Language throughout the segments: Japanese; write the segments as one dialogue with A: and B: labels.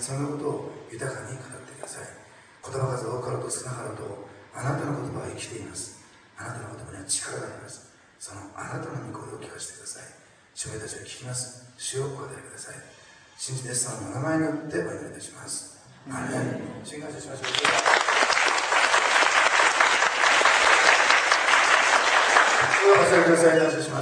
A: そんなことを豊かに語ってください。言葉数多かろうと少なかろうと、あなたの言葉は生きています。あなたの言葉には力があります。そのあなたの御声を聞かせてください。主名たちは聞きます。主をお答えください。信じてイエス様のお名前によってお祈りいたします。アーメン。主に感謝しましょう。お忘れください。感謝します。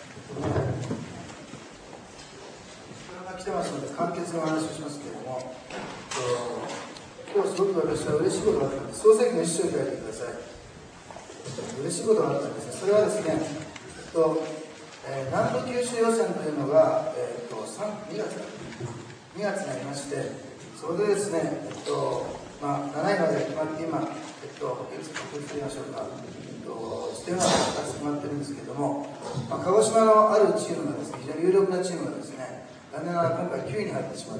A: 来てますので簡潔なお話をしますけれども、今日すごく私は嬉しいことがあったんです。創世記の一章を開いてください。嬉しいことがあったんですね。それはですね、南部九州予選というのが、2月になりまして、それでですね、7位まで決まって今、いくつか言ってみましょうか。ステマが2つ決まってるんですけれども、鹿児島のあるチームがですね、非常に有力なチームがですね、残念ながら今回9位に入ってしまって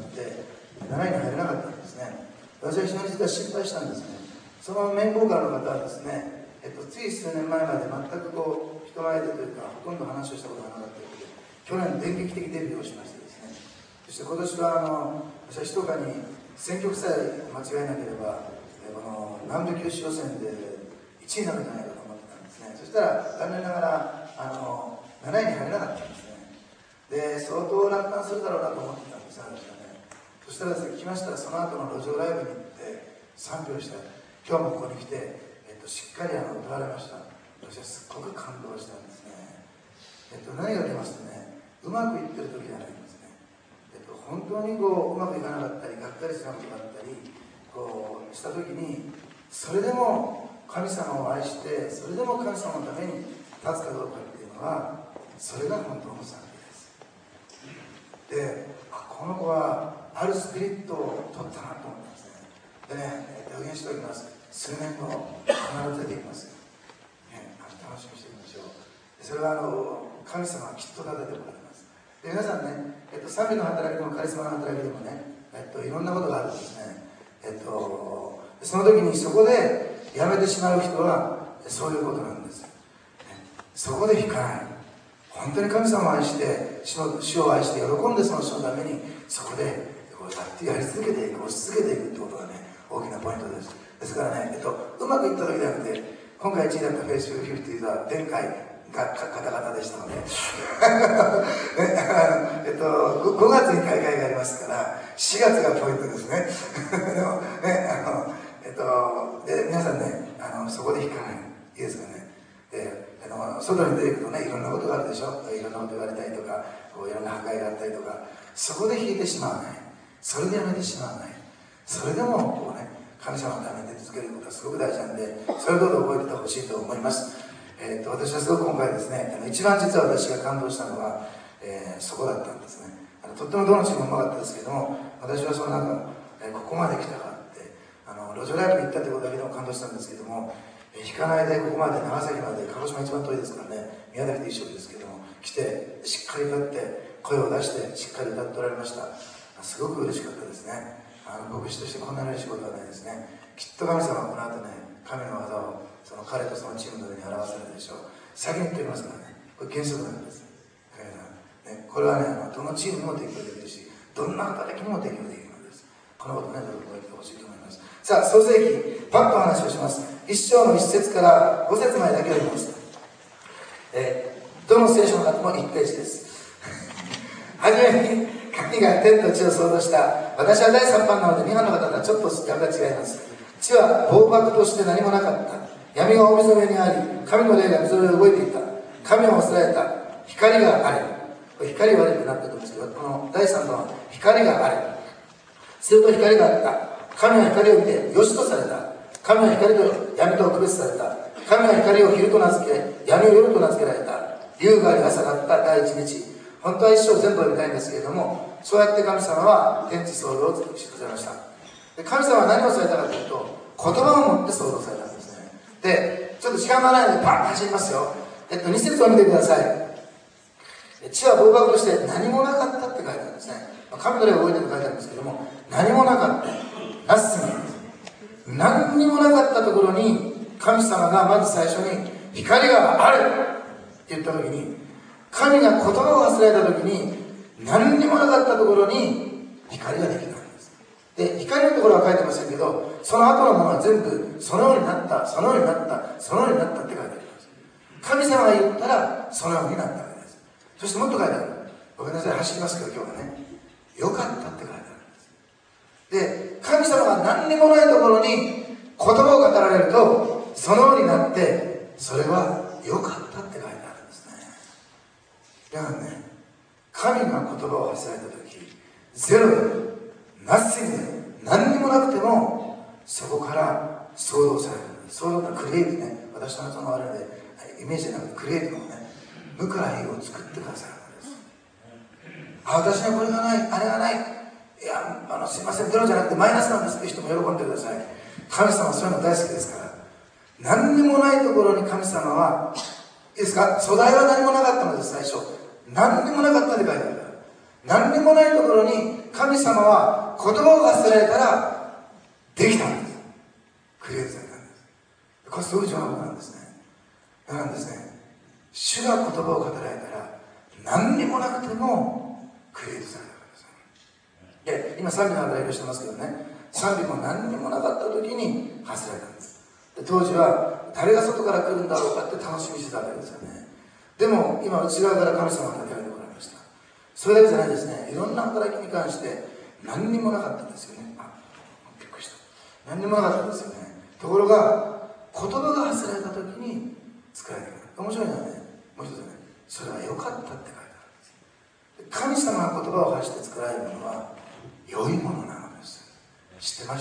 A: 、7位に入れなかったんですね。私は非常に実は心配したんですね。そのメインボーカルの方はですね、つい数年前まで全く人前でというか、ほとんど話をしたことがなかったので、去年電撃的デビューをしましてですね、そして今年は私は密かに選曲さえ間違えなければ、この南部九州予選で1位になるんじゃないかと思ってたんですね。そしたら残念ながら7位に入れなかったんですね。で、相当落胆するだろうなと思ってたんです私はね。そしたらですね、来ましたらその後の路上ライブに行って賛否をした。今日もここに来て、しっかり歌われました。私はすっごく感動したんですね。何が出ますとね、うまくいってる時じゃないんですね。本当にうまくいかなかったり、がっかりしたことがあったりした時に、それでも神様を愛して、それでも神様のために立つかどうかっていうのは、それが本当の賛美です。で、この子はあるスピリットを取ったなと思ったんですね。でね、予言しておきます。数年後必ず出てきます。楽しみにしていきましょう。それは神様はきっと立てておられます。で、皆さんね、賛美の働きでもカリスマの働きでもね、いろんなことがあるんですね。その時にそこでやめてしまう人はそういうことなんです。そこで引かない。本当に神様を愛して主を愛して喜んでその人のためにそこでやり続けていく、押し続けていくってことがね、大きなポイントです。ですからね、うまくいった時じゃなくて、今回1位だったフェイス50は前回がカタカタでしたので5月に大会がありますから4月がポイントですねでもねで皆さんねそこで引かない。いいですかね。外に出ていくとね、いろんなことがあるでしょ。いろんなこと言われたりとか、いろんな破壊があったりとか、そこで引いてしまわない。それでやめてしまわない。それでも神様のために出続けることはすごく大事なんで、そういうことを覚えててほしいと思います。私はすごく今回ですね、一番実は私が感動したのは、そこだったんですね。とってもどのチームもうまかったですけども、私はその中、ここまで来たかって、路上ライブに行ったってことだけでも感動したんですけども、引かないでここまで長崎まで、鹿児島一番遠いですからね、宮崎で一緒ですけども、来てしっかり歌って声を出してしっかり歌っておられました。すごく嬉しかったですね。牧師としてこんな嬉しいことはないですね。きっと神様はこの後ね、神の技をその彼とそのチームの上に表されるでしょう。先に言っておりますからね、これ原則なんです。これはね、どのチームにも適用できるし、どんな働きにも適用できるのです。このことね、どうぞ覚えてほしいと思います。さあ、創世記、パッと話をします。1章の1節から5節までだけを読みます。どの聖書の中も1ページです。はじめに、神が天と地を創造した。私は第3版なので、2版の方とはちょっとやが違います。地は暴漠として何もなかった。闇が大水の上にあり、神の霊が水の上で動いていた。神を恐れた。光があれ。光はあれってなってるんですけど、この第3版は光があれ。すると光があった。神は光を見て良しとされた。神は光と闇と区別された。神は光を昼と名付け、闇を夜と名付けられた。夕があり朝があった第一日。本当は一生全部読みたいんですけれども、そうやって神様は天地創造を作りされました。で、神様は何をされたかというと、言葉を持って創造されたんですね。で、ちょっと時間がないのでパンと走りますよ。2節を見てください。地は暴漠として何もなかったって書いてあるんですね。神の霊を覚えてると書いてあるんですけども、何もなかった。ナッシング。何にもなかったところに、神様がまず最初に光があるって言った時に、神が言葉を忘れた時に、何にもなかったところに光ができたんです。 で、光のところは書いてませんけど、その後のものは全部そのようになった、そのようになった、そのようになったって書いてあります。神様が言ったらそのようになったわけです。そしてもっと書いてある。ごめんなさい、走りますけど今日はね、よかったって書いてあるんです。で、神様が何にもないところに言葉を語られるとそのようになって、それはよかったって書いてあるんですね。だからね、神が言葉を発せられた時、ゼロでナッシングで何にもなくてもそこから創造されるんです。創造がクリエイティブね、私のそのあれでイメージじゃなくてクリエイティブのね、無から有を作ってくださるんです。私にはこれがない、あれがない、いやすいません、ゼロじゃなくてマイナスなんですって人も喜んでください。神様はそういうの大好きですから。何にもないところに神様は、いいですか、素材は何もなかったのです。最初何にもなかったって書いてあるから、何にもないところに神様は言葉を発せられたらできたんです。クリエイトされたんです。これすごい情報なんですね。だからですね、主が言葉を語られたら何にもなくてもクリエイトされたわけです。で、今賛美の話をしてますけどね、賛美も何にもなかった時に発せられたんです。で、当時は誰が外から来るんだろうかって楽しみにしてたわけですよね。でも今内側から神様が働いてこられました。それだけじゃないですね、いろんな働きに関して何にもなかったんですよね。びっくりした。何にもなかったんですよね。ところが言葉が発せられた時に作られてくる。面白いのはね、もう一つね、それは良かったって書いてあるんです。神様が言葉を発して作られるものは良いものなのです。知ってました？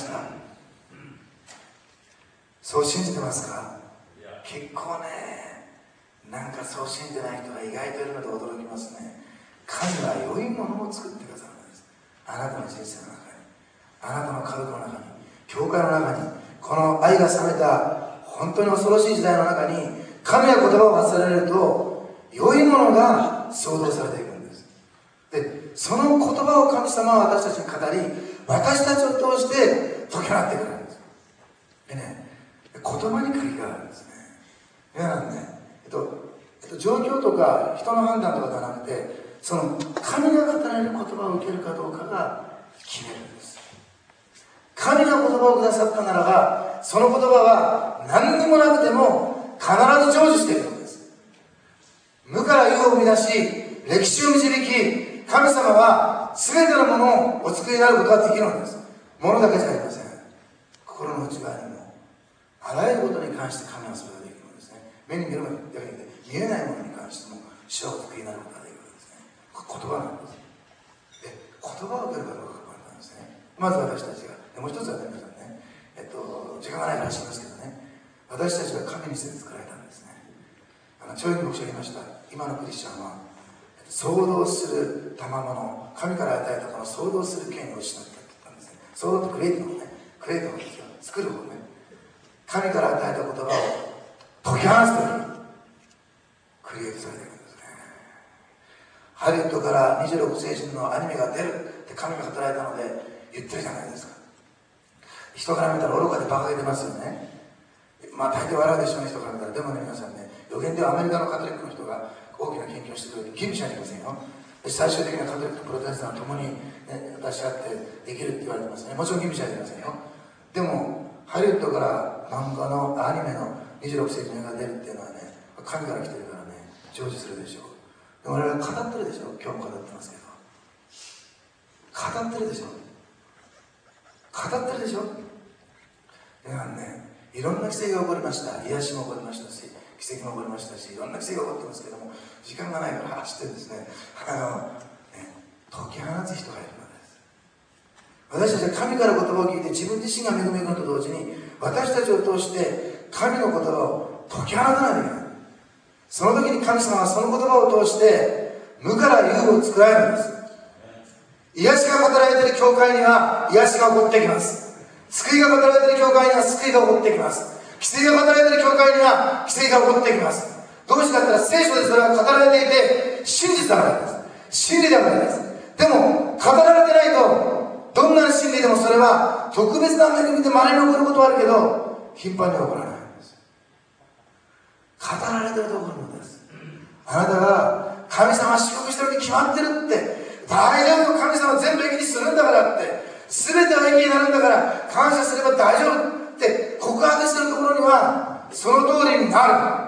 A: そう信じてますか？結構ね、なんかそう信じてない人が意外といるので驚きますね。神は良いものを作ってくださるんです。あなたの人生の中に、あなたの家族の中に、教会の中に、この愛が冷めた本当に恐ろしい時代の中に、神が言葉を発せられると良いものが創造されていくんです。で、その言葉を神様は私たちに語り、私たちを通して解き放ってくれるんです。でね、言葉に鍵があるんですね。だからね、状況とか人の判断とかではなくて、その神が語られる言葉を受けるかどうかが決めるんです。神が言葉をくださったならば、その言葉は何にもなくても必ず成就しているのです。無から有を生み出し、歴史を導き、神様は全てのものをお作りになることができるのです。物だけじゃありません。心の内側にもあらゆることに関して神はそれができるのですね。目に見えるものだけで見えないものに関しても主はお作りになることができるのですね。言葉なんです。で、言葉を受けるかどうかがなんですね。まず私たちが、もう一つはね、皆さんね、時間がないから話しますけどね、私たちが神にして作られたんですね。教育牧師が言いました。今のクリスチャンは創造する賜物、神から与えたこの創造する権利を失ったって言ったんですね。創造とクリエイティブのね、クリエイティブですよ、作る方ね、神から与えた言葉を解き放つときにクリエイトされているんですね。ハリウッドから26世紀のアニメが出るって神が働いたので言ってるじゃないですか。人から見たら愚かでバカげてますよね。まあ大抵笑うでしょうね、人から見たら。でもね、皆さんね、予言ではアメリカのカトリックの人が大きな研究をしてくれてギリシャにいませんよ。最終的にはカトリックとプロテスタントともに、ね、出し合ってできるって言われてますね。もちろんギリシャにいませんよ。でもハリウッドから漫画のアニメの26世紀の映画が出るっていうのはね、神から来てるからね、成就するでしょう。でも我々は語ってるでしょ。今日も語ってますけど、語ってるでしょ。語ってるでしょ。だからね、いろんな奇跡が起こりました。癒しも起こりましたし、奇跡も起こりましたし、いろんな奇跡が起こってますけども、時間がないから走ってですね、解き放つ人がいるのです。私たちは神から言葉を聞いて自分自身が恵みのと同時に、私たちを通して神の言葉を解き放たないといけない。その時に神様はその言葉を通して無から有を作られるんです。癒しが語られている教会には癒しが起こってきます。救いが語られている教会には救いが起こってきます。奇跡が語られている教会には奇跡が起こってきます。どうしてかというと、聖書でそれが語られていて真実だからです。真理だからです。でも語られてないと、どんな真理でもそれは特別な恵みで稀に起こることはあるけど頻繁には起こらないんです。語られてると起こるのです。あなたが神様は祝福してるに決まってるって、大丈夫、神様全部益にするんだからって全ては益になるんだから感謝すれば大丈夫って告白してるところにはその通りになる。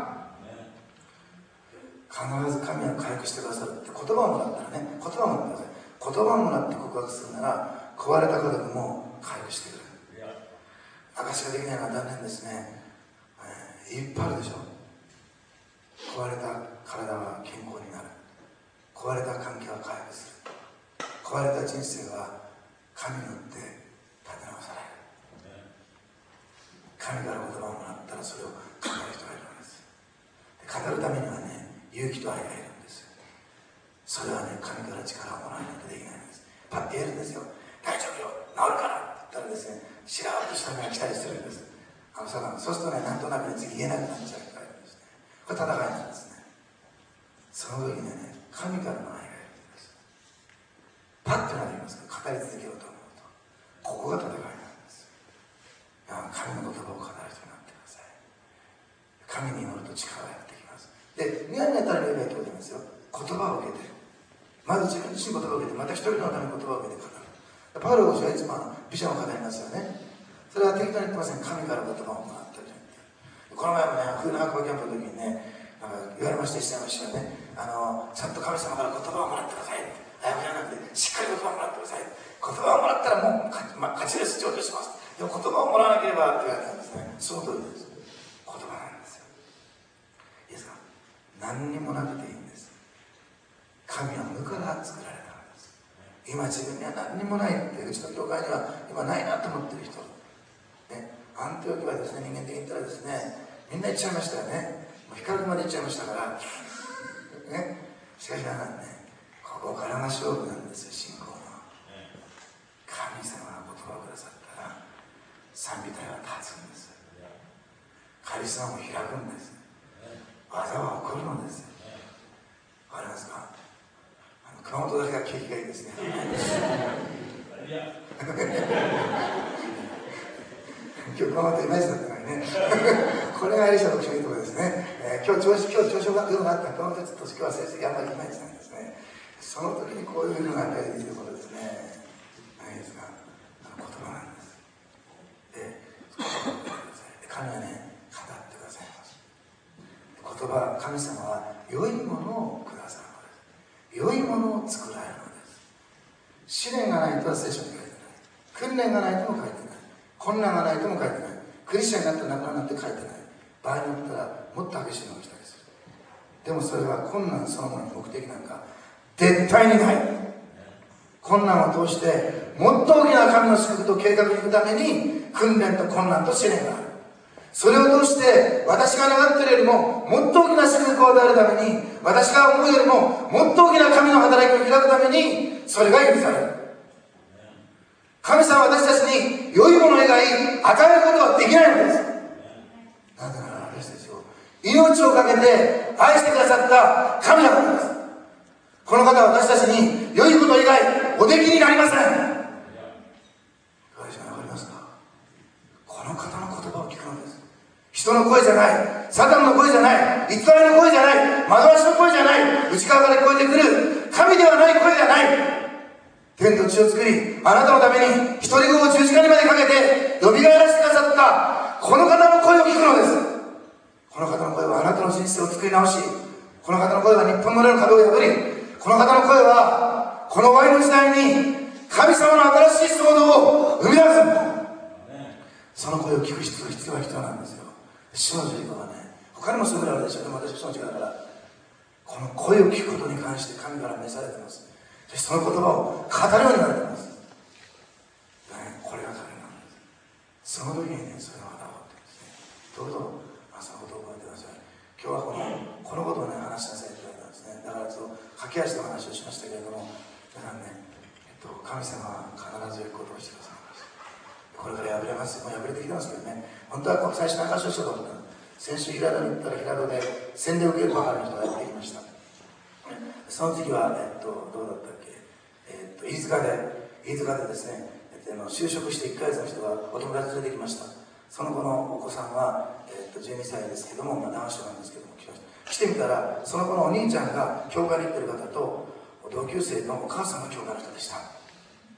A: 必ず神は回復してくださるって言葉をもらったらね、言葉をもらってください。言葉をもらって告白するなら壊れた家族も回復してくる。証ができないのは残念ですね。いっぱいあるでしょ。壊れた体は健康になる。壊れた関係は回復する。壊れた人生は神によって立て直される。神から言葉をもらったらそれを語る人がいるんです。語るためにはね、勇気と愛がいるんです。それはね、神から力をもらわないとできないんです。パッて言えるんですよ。大丈夫よ、治るからって言ったらですね、しらっとした目が来たりするんです。そうするとね、なんとなく次言えなくなっちゃうからですね。これ戦いなんですね。その時にね、神からの愛がいるんです。パッとなりますけど、語り続けようと思うと、ここが戦いなんです。神の言葉を語る人になってください。神に祈ると力がやってきます。で、ニヤニヤたら言えばいいと思いますよ。言葉を受けて、まず自分自身言葉を受けて、また一人のために言葉を受けて語る。パウロ牧師はいつもビジョンを語りますよね。それは適当に言ってません。神から言葉をもらったり。この前もね、冬の白馬キャンプの時にね、言われましてしちゃいましたよね。ちゃんと神様から言葉をもらってください。謝らなくて、しっかり言葉をもらってください。言葉をもらったらもう勝ちです。成就します。でも言葉をもらわなければって言われたんですね。その通りです。言葉なんですよ。いいですか？何にもなくていいんです。神は無から作られたんです。今自分には何にもないって、うちの教会には今ないなと思ってる人、ね、アンテオキはですね、人間的に言ったらですね、みんな行っちゃいましたよね。もう光まで行っちゃいましたから、ね、しかしながらね、ここからが勝負なんですよ。信仰の神様が言葉をくださったら賛美隊は立つんです。カリスマも開くんです。技は起こるのです。わかりますか？熊本だけが景気がいいですね。今日熊本イメージだったのにね。これがエリシャのいいところですね。今日調子が良くなった熊本ちょっと今日は成績あんまりいまいちなんですね。その時にこういうのがいいところですね。ないですか？言葉なんです。で、神はね、語ってくださいます。言葉、神様は良いものをくださる。良いものを作られるのです。試練がないとは聖書に書いてない。訓練がないとも書いてない。困難がないとも書いてない。クリスチャンになって亡くなるなんて書いてない。場合によったらもっと激しいのが来たりする。でもそれは困難そのものの目的なんか絶対にない。困難を通してもっと大きな神の祝福と計画に行くために訓練と困難と試練がある。それを通して私が願っているよりももっと大きな祝福を与えるために、私が思うよりももっと大きな神の働きを開くためにそれが許される。神様は私たちに良いもの以外与えることはできないのです。なぜなら私たちを命を懸けて愛してくださった神だからです。この方は私たちに良いこと以外おできになりません。私は分かりますか？この方の言葉を聞くのです。人の声じゃない、サタンの声じゃない、偽りの声じゃない、惑わしの声じゃない、内側から聞こえてくる神ではない声じゃない。天と地を作り、あなたのために一人子を十字架にまでかけてよみがえらせてくださったこの方の声を聞くのです。この方の声はあなたの人生を作り直し、この方の声は日本の例の壁を破り、この方の声はこの終わりの時代に神様の新しい創造を生み出す。その声を聞く必要は必要なんですよ。主の十字架はね、他にも優れあるでしょう。でも私は主の十字架だから、この声を聞くことに関して神から召されています。そしてその言葉を語るようになっています。これが神なんです。その時にね、それを語ろうってですね。どうぞ、そのことを覚えてください。今日はこのことをね、話しなさいって言われたんですね。だからその駆け足の話をしましたけれども、皆さんね、神様は必ず良いことをしてくださいます。これから破れます。もう破れてきてますけどね。本当は最初の証をしようと思った。先週平戸に行ったら平戸で洗礼を受けるばかりの人がやってきました。その次は、どうだったっけ、飯塚でですね、就職して1ヶ月の人がお友達連れてきました。その子のお子さんは、12歳ですけども、男子なんですけども来ました。来てみたら、その子のお兄ちゃんが教会に行ってる方と同級生のお母さんが教会の人でした。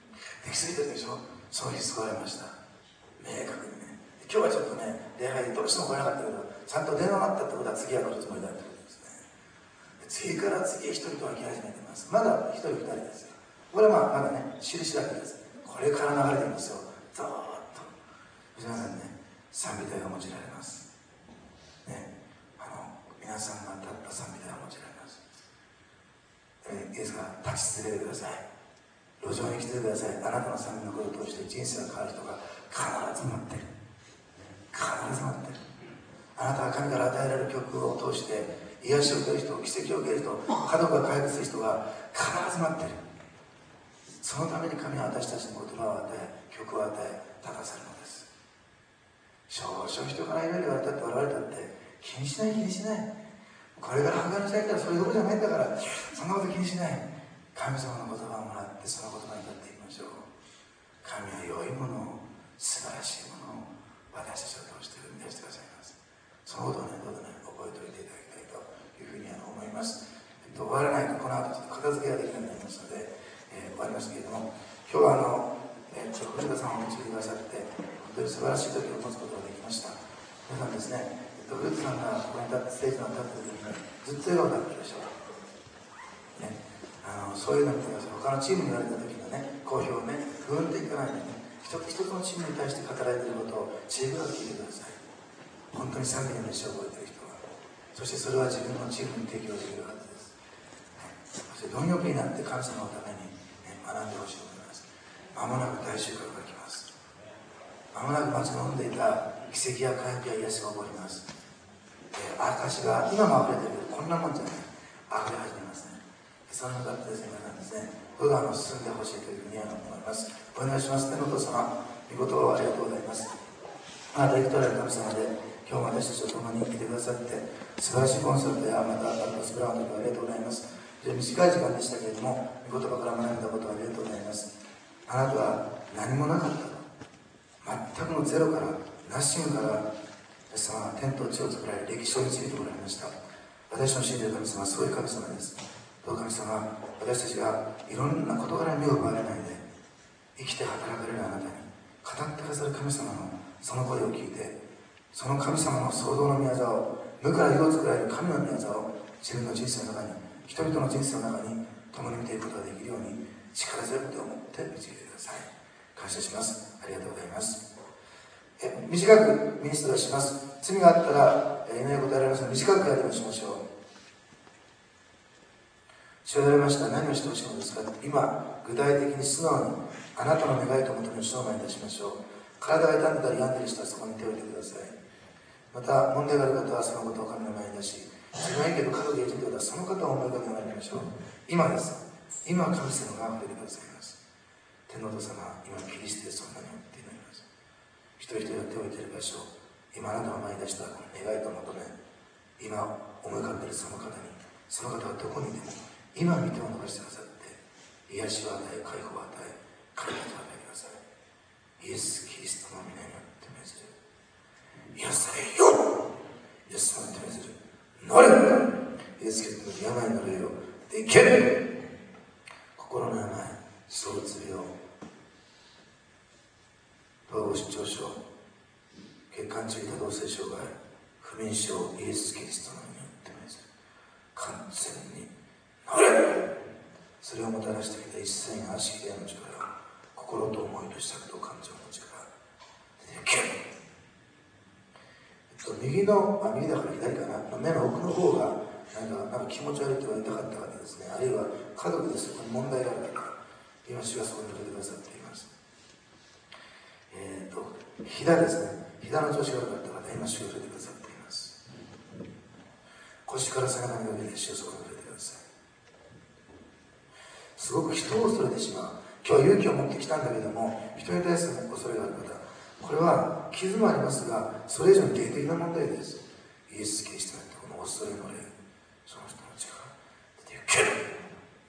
A: 行き過ぎてるでしょ。その日救われました。明確にね。今日はちょっとね、礼拝どうしても来れなかったけど、ちゃんと電話があったってことは次は来るつもりだってことですね。次から次へ一人とは来始めています。まだ一人二人ですよ。これはまだね、印だけです。これから流れていますよ。ずーっと。皆さんね、賛美隊が用いられます。ね、皆さんが立った賛美隊が用いられます。いいですか、立ち続けてください。路上に来てください。あなたの賛美の声を通して人生が変わる人が必ず待ってる。必ず待ってる。あなたが神から与えられる曲を通して癒しを受ける人、奇跡を受ける人、家族が回復する人が必ず待ってる。そのために神は私たちに言葉を与え、曲を与え、立たせるのです。少々人から言われたって笑われたって気にしない気にしない。これから墓にされたらそれどころじゃないんだから、そんなこと気にしない。神様の言葉をもらってその言葉に立っていきましょう。神は良いものを、素晴らしいものを私たちを通して生み出してくださいます。そのことをね、どうぞね、覚えておいていただきたいというふうに思います。終わらないとこの後ちょっと片付けができなくなりますので、終わりますけれども、今日は藤田さんを導いてくださって本当に素晴らしい時を持つことができました。皆さんですね、古田さんがここに立ってステージに立っている時にずっと笑顔だったでしょう、ね、そういうのを見てください。他のチームに言われた時のね、好評をね、ふーんといかないでね、一つ一つのチームに対して語られていることを知恵深く聞いてください。本当に賛美の熱を覚えている人は、そしてそれは自分のチームに提供できるはずです。そして貪欲になって神様のために、学んでほしいと思います。まもなく大収穫が来ます。まもなく待ち望んでいた奇跡や回復や癒しが起こります。証が今も溢れているけど、こんなもんじゃない、溢れ始めますね。その向かってですね、皆さんですね、どうぞ進んでほしいというふうに思います。お願いします。天のお父様、御言葉をありがとうございます。あなた生きとられる神様で、今日も私たちと共に生きてくださって、素晴らしいコンサルトやまたパスプランの時はありがとうございます。短い時間でしたけれども、御言葉から学んだことはありがとうございます。あなたは何もなかったと、全くのゼロから、ナッシングから、イエス様は天と地を作られ、歴史を導いておられました。私の信じる神様はそういう神様です。どうか神様、私たちがいろんな事柄に目を奪われないで、生きて働かれるあなたに、語ってくださる神様のその声を聞いて、その神様の創造の御業を、無から世を作られる神の御業を自分の人生の中に、人々の人生の中に共に見ていくことができるように、力強く手を持って導いてください。感謝します。ありがとうございます。短くミニストラします。罪があったら祈り答えられますので、短くやりましょう。主を言われました。何をしてほしいのですか。今具体的に素直にあなたの願いと求めを証明いたしましょう。体が痛んでたり病んでる人はそこに手を置いてください。また問題がある方はそのことを神の前に出し、自分はいいけど家族がいるという方はその方を思い浮かべながらやりましょう。今です。今神様が溢れてくださいます。天のお父様、今キリストでそんなに思って祈ります。一人一人が手を置いている場所、今あなたの前に出したこの願いと求め、今思い浮かべているその方に、その方はどこにいても今見てを伸ばしてくださって、癒しを与え、解放を与え、解決を与えてください。イエス・キリストの皆によって命ずる。癒されよ。イエス様に命ずる。なれ。イエス・キリストの病の霊をでける。心の病、躁うつ病、統合失調症、血管中多動性障害、不眠症、イエス・キリストの皆によって命ずる。完全になれ。それをもたらしてきた一切の悪しき霊の力、心と思いとしたこと感情の力、右だから左かな、目の奥の方がなんか気持ち悪いと言われたかった方ですね、あるいは家族でそこに問題がある方、今主がそこに触れてくださっています。膝ですね、膝の調子が悪かった方、今主が触れてくださっています。腰から背中にかけて主がそこに触れてください。すごく人を恐れてしまう。今日は勇気を持ってきたんだけども、人に対する恐れがある方、これは傷もありますが、それ以上に霊的な問題です。イエス・キリストによってこの恐れの霊、その人の力出ていける。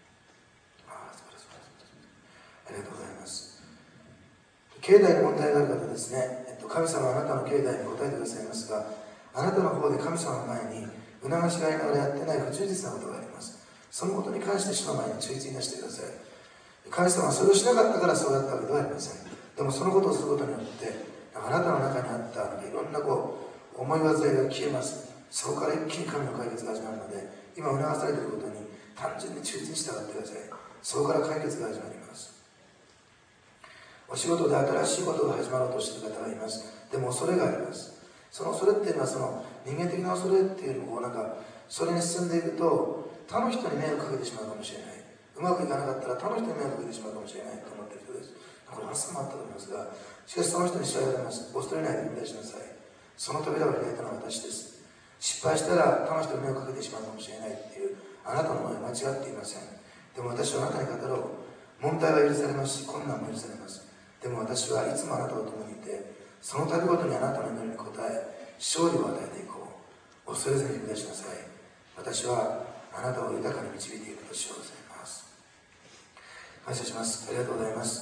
A: ありがとうございます。境内に問題がある方ですね、神様はあなたの境内に答えてくださいますが、あなたの方で神様の前に促しがいながらやってない不忠実なことがあります。そのことに関して主の前に忠実に出してください。 神様はそれをしなかったからそうだったわけではありません。でもそのことをすることによってあなたの中にあったいろんな思い煩いが消えます。そこから一気に神の解決が始まるので、今促されていることに単純に忠実に従ってください。そこから解決が始まります。お仕事で新しいことが始まろうとしている方がいます。でも恐れがあります。その恐れっていうのはその人間的な恐れっていうのをそれに進んでいくと他の人に迷惑かけてしまうかもしれない。うまくいかなかったら他の人に迷惑かけてしまうかもしれないと思っている人です。これ発想もあったと思いますが、しかしその人に知られます。恐れないで踏み出しなさい。その扉を開いたのは私です。失敗したら他の人に迷惑かけてしまうかもしれないっていうあなたの思いは間違っていません。でも私はあなたに語ろう。問題は許されますし困難も許されます。でも私はいつもあなたと共にいて、その度ごとにあなたの祈りに応え勝利を与えていこう。恐れずに踏み出しなさい。私はあなたを豊かに導いていくとしようございます。感謝します。ありがとうございます。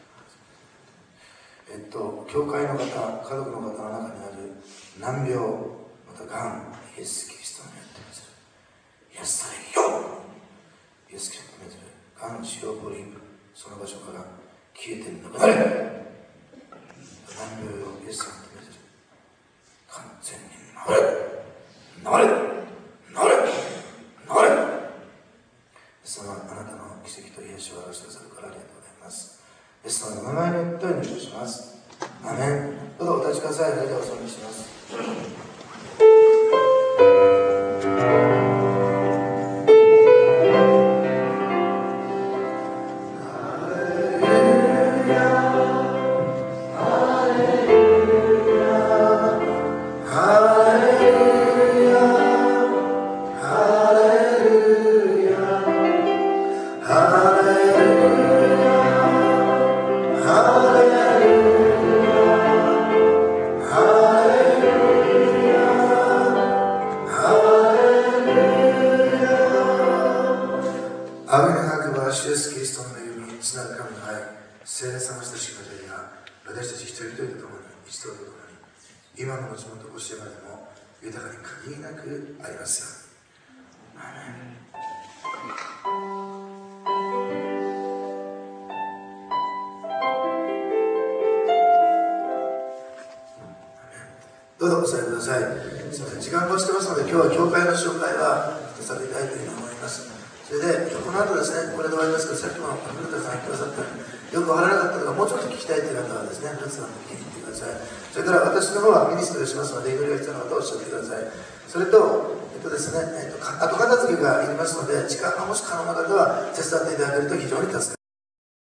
A: 教会の方、家族の方の中にある難病、またがん、イエス・キリストのやってみせる。癒されよ。イエス・キリストのやってみせる。がん、腫瘍、ポリープ、その場所から消えてなくなれ。難病をイエス様と見せる。完全に治れ。治れ。治れ。治れ。イエス様はあなたの奇跡と癒しを表してくださるからありがとうございます。イエス様の名前によってお祈りします。アメン。どうぞお立ちください。それではお賛美します。どうぞお座りください。すみません、時間がしてますので、今日は教会の紹介はさせていただきたいというふうに思います。それで、この後ですね、これで終わりますけど、さっきも古田さん言ってくださったよくわからなかったとか、もうちょっと聞きたいという方はですね、古田さんの聞きに行ってください。それから私の方はミニストリーしますので、祈りが必要な方はおっしゃってください。それと、ですね、後片付けがいりますので、時間がもし可能な方は手伝っていただけると非常に助かります。